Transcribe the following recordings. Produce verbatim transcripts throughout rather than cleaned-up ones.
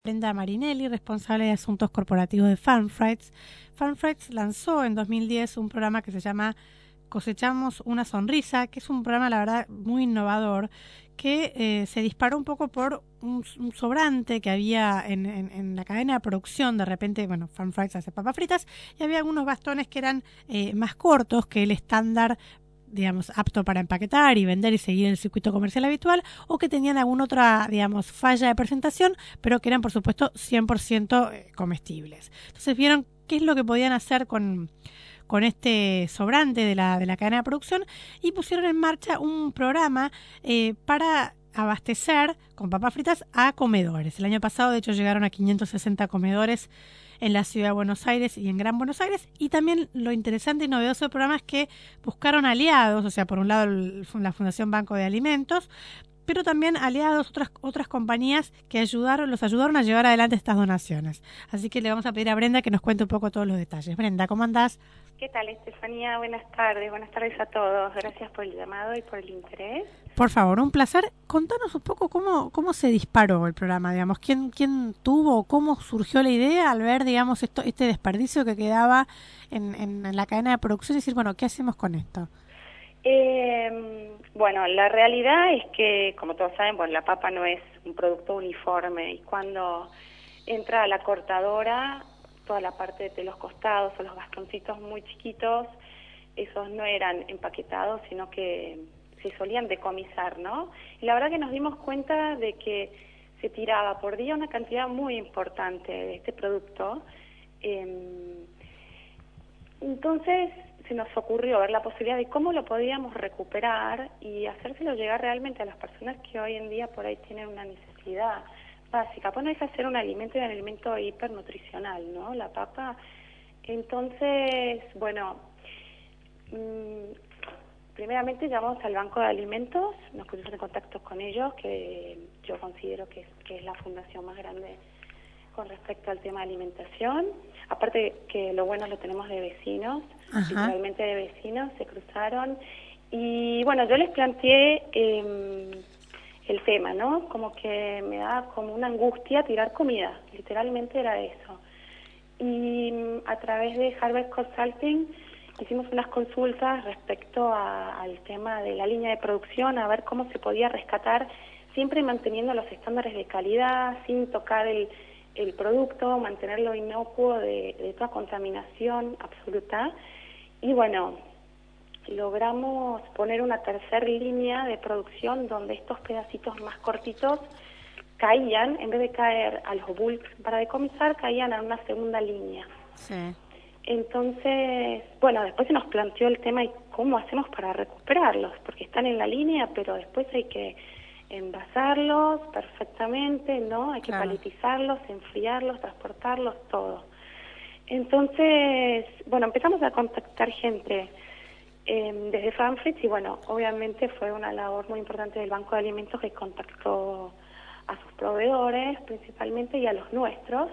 Brenda Marinelli, responsable de asuntos corporativos de FarmFriends. FarmFriends lanzó en dos mil diez un programa que se llama Cosechamos una sonrisa, que es un programa, la verdad, muy innovador, que eh, se disparó un poco por un, un sobrante que había en, en, en la cadena de producción. De repente, bueno, FarmFriends hace papas fritas y había algunos bastones que eran eh, más cortos que el estándar, digamos, apto para empaquetar y vender y seguir el circuito comercial habitual, o que tenían alguna otra, digamos, falla de presentación, pero que eran, por supuesto, cien por ciento comestibles. Entonces vieron qué es lo que podían hacer con, con este sobrante de la, de la cadena de producción y pusieron en marcha un programa eh, para abastecer con papas fritas a comedores. El año pasado, de hecho, llegaron a quinientos sesenta comedores en la ciudad de Buenos Aires y en Gran Buenos Aires. Y también lo interesante y novedoso del programa es que buscaron aliados, o sea, por un lado el, la Fundación Banco de Alimentos, pero también aliados, otras otras compañías que ayudaron, los ayudaron a llevar adelante estas donaciones. Así que le vamos a pedir a Brenda que nos cuente un poco todos los detalles. Brenda, ¿cómo andás? ¿Qué tal, Estefanía? Buenas tardes, buenas tardes a todos. Gracias por el llamado y por el interés. Por favor, un placer. Contanos un poco cómo cómo se disparó el programa, digamos, quién quién tuvo, cómo surgió la idea al ver, digamos, esto este desperdicio que quedaba en, en, en la cadena de producción y decir, bueno, ¿qué hacemos con esto? Eh, bueno, la realidad es que, como todos saben, bueno, la papa no es un producto uniforme y cuando entra a la cortadora, toda la parte de los costados o los bastoncitos muy chiquitos, esos no eran empaquetados, sino que se solían decomisar, ¿no? Y la verdad que nos dimos cuenta de que se tiraba por día una cantidad muy importante de este producto. Eh, entonces se nos ocurrió ver la posibilidad de cómo lo podíamos recuperar y hacérselo llegar realmente a las personas que hoy en día por ahí tienen una necesidad básica. Pues no deja de ser un alimento y un alimento hipernutricional, ¿no? La papa. Entonces, bueno, mmm, primeramente llamamos al Banco de Alimentos, nos pusimos en contacto con ellos, que yo considero que es, que es la fundación más grande con respecto al tema de alimentación. Aparte que lo bueno lo tenemos de vecinos, Ajá. literalmente de vecinos, se cruzaron. Y bueno, yo les planteé eh, el tema, ¿no? Como que me da como una angustia tirar comida, literalmente era eso. Y a través de Harvest Consulting hicimos unas consultas respecto a, al tema de la línea de producción, a ver cómo se podía rescatar, siempre manteniendo los estándares de calidad, sin tocar el, el producto, mantenerlo inocuo de, de toda contaminación absoluta. Y bueno, logramos poner una tercera línea de producción donde estos pedacitos más cortitos caían, en vez de caer a los bulks para decomisar, caían a una segunda línea. Sí. Entonces, bueno, después se nos planteó el tema y cómo hacemos para recuperarlos, porque están en la línea, pero después hay que envasarlos perfectamente, ¿no? Hay que claro. paletizarlos, enfriarlos, transportarlos, todo. Entonces, bueno, empezamos a contactar gente eh, desde FarmFriends y bueno, obviamente fue una labor muy importante del Banco de Alimentos que contactó a sus proveedores principalmente y a los nuestros.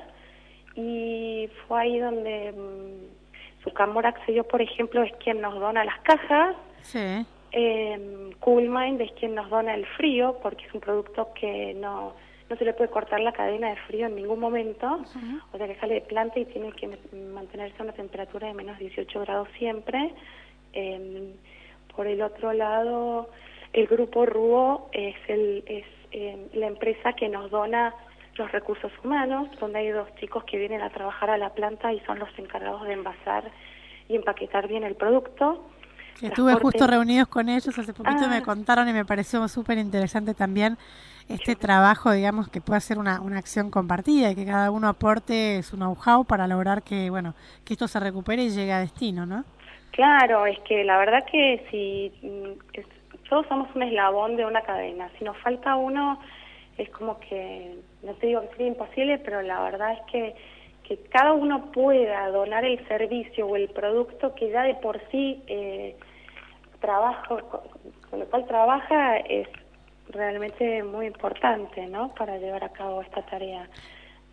Y fue ahí donde um, Sucamor Accedió, por ejemplo, es quien nos dona las cajas. Sí. Eh, Coolmind es quien nos dona el frío, porque es un producto que no, no se le puede cortar la cadena de frío en ningún momento. Uh-huh. O sea que sale de planta y tiene que mantenerse a una temperatura de menos dieciocho grados siempre. Eh, por el otro lado, el grupo Ruo es, el, es eh, la empresa que nos dona los recursos humanos, donde hay dos chicos que vienen a trabajar a la planta y son los encargados de envasar y empaquetar bien el producto. Que estuve justo reunidos con ellos hace poquito ah. y me contaron y me pareció súper interesante también este sí. trabajo, digamos, que pueda ser una, una acción compartida y que cada uno aporte su know-how para lograr que, bueno, que esto se recupere y llegue a destino, ¿no? Claro, es que la verdad que si es, todos somos un eslabón de una cadena, si nos falta uno es como que, no te digo que sería imposible, pero la verdad es que, que cada uno pueda donar el servicio o el producto que ya de por sí eh, trabaja, con lo cual trabaja, es realmente muy importante, ¿no?, para llevar a cabo esta tarea.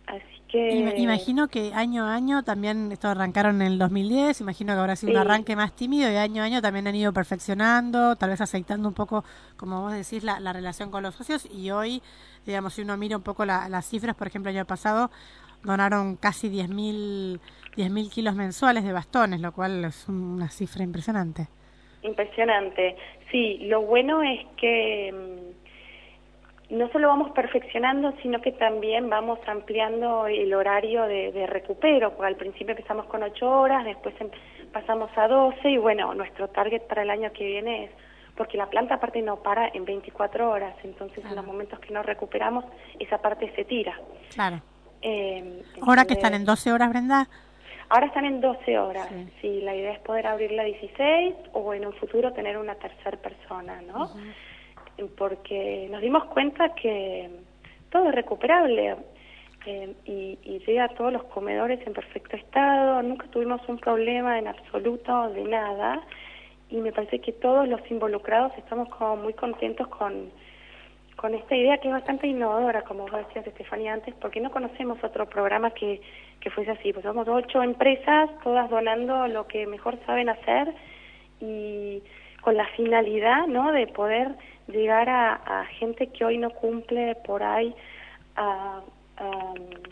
Así que... Imagino que año a año también, esto arrancaron en el dos mil diez, imagino que habrá sido Sí. un arranque más tímido y año a año también han ido perfeccionando, tal vez aceitando un poco, como vos decís, la, la relación con los socios y hoy, digamos, si uno mira un poco la, las cifras, por ejemplo, el año pasado donaron casi diez mil kilos mensuales de bastones, lo cual es una cifra impresionante. Impresionante. Sí, lo bueno es que no solo vamos perfeccionando, sino que también vamos ampliando el horario de, de recupero, porque al principio empezamos con ocho horas, después em, pasamos a doce y bueno, nuestro target para el año que viene es, porque la planta aparte no para en veinticuatro horas, entonces claro, en los momentos que nos recuperamos esa parte se tira. Claro. Eh, ¿Ahora que están en doce horas, Brenda? Ahora están en doce horas, sí. Sí, La idea es poder abrirla a dieciséis o en un futuro tener una tercera persona, ¿no? Uh-huh. Porque nos dimos cuenta que todo es recuperable eh, y, y llega a todos los comedores en perfecto estado, nunca tuvimos un problema en absoluto de nada y me parece que todos los involucrados estamos como muy contentos con, con esta idea que es bastante innovadora, como vos decías, Estefanía, antes, porque no conocemos otro programa que, que fuese así. Pues somos ocho empresas, todas donando lo que mejor saben hacer y con la finalidad, ¿no?, de poder llegar a, a gente que hoy no cumple por ahí a, a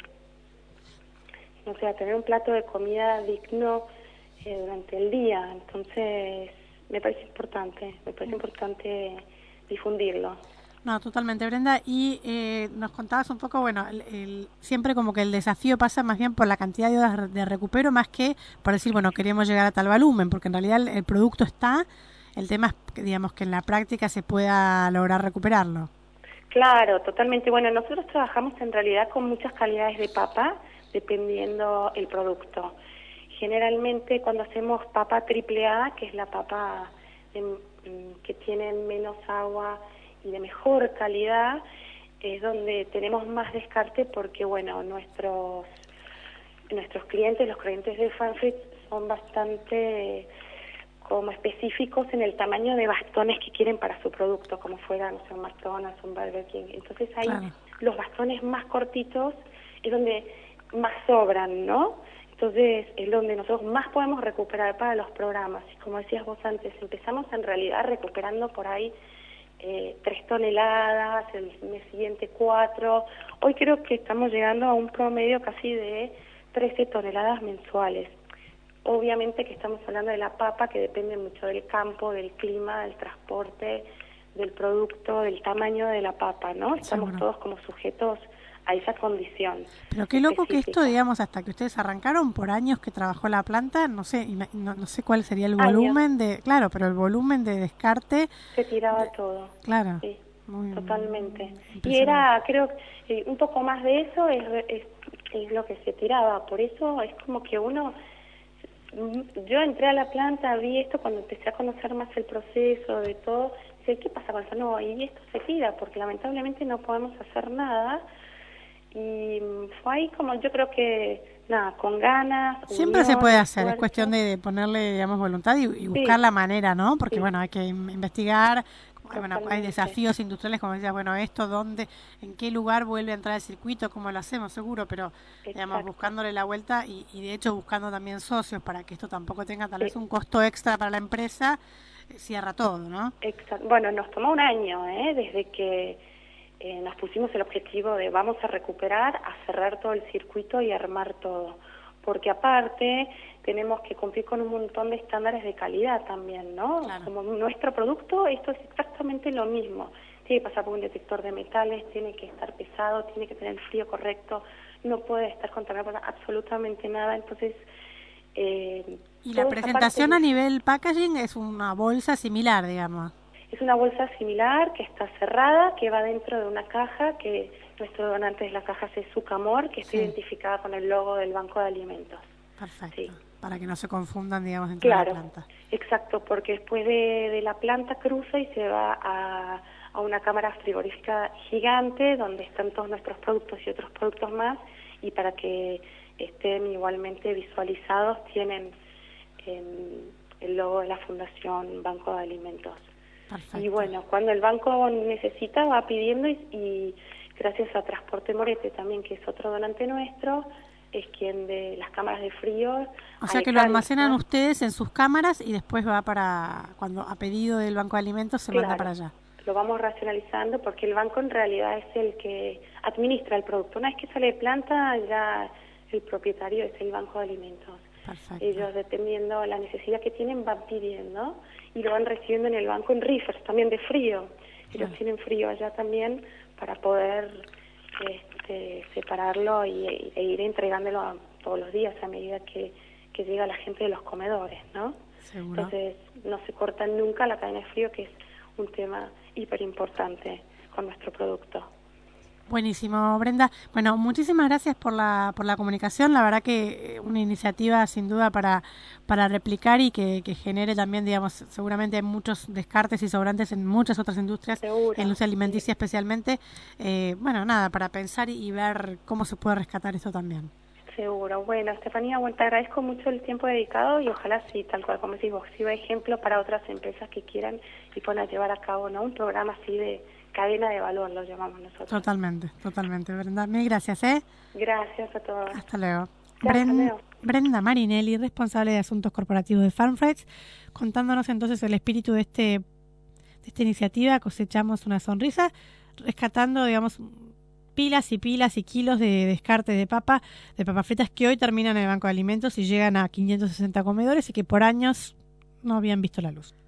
no sé, a tener un plato de comida digno eh, durante el día. Entonces, me parece importante, me parece importante difundirlo. No, totalmente, Brenda. Y eh, nos contabas un poco, bueno, el, el, siempre como que el desafío pasa más bien por la cantidad de horas de recupero más que por decir, bueno, queremos llegar a tal volumen, porque en realidad el, el producto está, el tema es que, digamos, que en la práctica se pueda lograr recuperarlo. Claro, totalmente. Bueno, nosotros trabajamos en realidad con muchas calidades de papa, dependiendo el producto. Generalmente cuando hacemos papa triple A, que es la papa de, que tiene menos agua y de mejor calidad, es donde tenemos más descarte porque, bueno, nuestros nuestros clientes, los clientes de FanFriends son bastante como específicos en el tamaño de bastones que quieren para su producto, como fuera, no sé, un McDonald's, un Burger King. Entonces ahí claro, los bastones más cortitos es donde más sobran, ¿no? Entonces es donde nosotros más podemos recuperar para los programas. Y como decías vos antes, empezamos en realidad recuperando por ahí eh, tres toneladas, el mes siguiente cuatro. Hoy creo que estamos llegando a un promedio casi de trece toneladas mensuales. Obviamente que estamos hablando de la papa, que depende mucho del campo, del clima, del transporte, del producto, del tamaño de la papa, ¿no? Estamos Seguro. todos como sujetos a esa condición. Pero qué loco que esto, digamos, hasta que ustedes arrancaron, por años que trabajó la planta, no sé, no, no sé cuál sería el volumen años. de, claro, pero el volumen de descarte. Se tiraba de, todo. Claro. Sí, muy, totalmente. Y era, creo, eh, un poco más de eso es, es, es lo que se tiraba. Por eso es como que uno... Yo entré a la planta, vi esto cuando empecé a conocer más el proceso de todo. Dice, ¿qué pasa con eso? No, y esto se tira, porque lamentablemente no podemos hacer nada. Y fue ahí como yo creo que, nada, con ganas. Siempre unión, se puede hacer, esfuerzo. Es cuestión de, de ponerle, digamos, voluntad y, y buscar sí. la manera, ¿no? Porque, sí. bueno, hay que investigar. Bueno, hay desafíos industriales, como decías, bueno, esto, dónde, en qué lugar vuelve a entrar el circuito, cómo lo hacemos, seguro, pero, Exacto. digamos, buscándole la vuelta y, y, de hecho, buscando también socios para que esto tampoco tenga tal sí. vez un costo extra para la empresa, eh, cierra todo, ¿no? Exacto. Bueno, nos tomó un año, ¿eh? Desde que eh, nos pusimos el objetivo de vamos a recuperar, a cerrar todo el circuito y armar todo. Porque aparte tenemos que cumplir con un montón de estándares de calidad también, ¿no? Claro. Como nuestro producto, esto es exactamente lo mismo. Tiene que pasar por un detector de metales, tiene que estar pesado, tiene que tener el frío correcto, no puede estar contaminado por absolutamente nada. Entonces, eh, y la presentación a nivel packaging es una bolsa similar, digamos. Es una bolsa similar que está cerrada, que va dentro de una caja, que nuestro donante de la caja es Sucamor, que está sí. identificada con el logo del Banco de Alimentos. Perfecto, sí. para que no se confundan, digamos, dentro claro, de la planta. Exacto, porque después de, de la planta cruza y se va a, a una cámara frigorífica gigante, donde están todos nuestros productos y otros productos más, y para que estén igualmente visualizados, tienen eh, el logo de la Fundación Banco de Alimentos. Perfecto. Y bueno, cuando el banco necesita va pidiendo y, y gracias a Transporte Morete también, que es otro donante nuestro, es quien de las cámaras de frío. O sea que lo almacenan ustedes en sus cámaras y después va para, cuando a pedido del Banco de Alimentos se claro, manda para allá. Lo vamos racionalizando porque el banco en realidad es el que administra el producto. Una vez que sale de planta, ya el propietario es el Banco de Alimentos. Perfecto. Ellos, dependiendo de la necesidad que tienen, van pidiendo y lo van recibiendo en el banco en reefers, también de frío. Ellos claro. tienen frío allá también para poder este, separarlo y, e ir entregándolo a, todos los días a medida que, que llega la gente de los comedores, ¿no? Seguro. Entonces no se corta nunca la cadena de frío, que es un tema hiper importante con nuestro producto. Buenísimo, Brenda. Bueno, muchísimas gracias por la por la comunicación. La verdad que una iniciativa sin duda para para replicar y que, que genere también, digamos, seguramente muchos descartes y sobrantes en muchas otras industrias, Seguro, en la industria alimenticia sí. especialmente. Eh, bueno, nada, para pensar y ver cómo se puede rescatar esto también. Seguro. Bueno, Estefanía, bueno, te agradezco mucho el tiempo dedicado y ojalá sí, tal cual como decís vos, sirva ejemplo para otras empresas que quieran y puedan llevar a cabo, ¿no?, un programa así de cadena de valor, lo llamamos nosotros. Totalmente, totalmente, Brenda. Mil gracias, ¿eh? Gracias a todos. Hasta luego. Ya, Bren- hasta luego. Brenda Marinelli, responsable de asuntos corporativos de FarmFriends, contándonos entonces el espíritu de este de esta iniciativa. Cosechamos una sonrisa, rescatando, digamos, pilas y pilas y kilos de descarte de papa, de papas fritas que hoy terminan en el Banco de Alimentos y llegan a quinientos sesenta comedores y que por años no habían visto la luz.